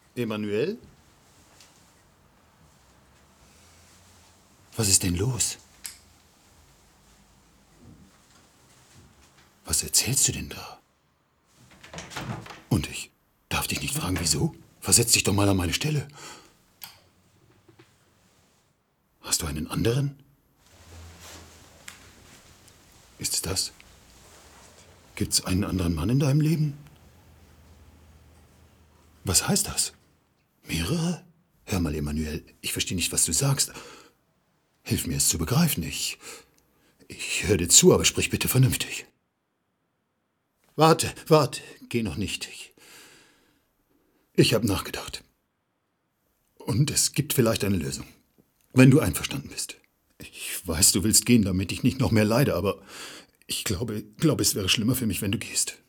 Emanuel? Was ist denn los? Was erzählst du denn da? Und ich darf dich nicht fragen, wieso? Versetz dich doch mal an meine Stelle. Hast du einen anderen? Ist es das? Gibt's einen anderen Mann in deinem Leben? Was heißt das? Mehrere? Hör mal, Emanuel, ich verstehe nicht, was du sagst. Hilf mir, es zu begreifen. Ich höre dir zu, aber sprich bitte vernünftig. Warte, geh noch nicht. Ich habe nachgedacht. Und es gibt vielleicht eine Lösung. Wenn du einverstanden bist. Ich weiß, du willst gehen, damit ich nicht noch mehr leide, aber ich glaube, es wäre schlimmer für mich, wenn du gehst.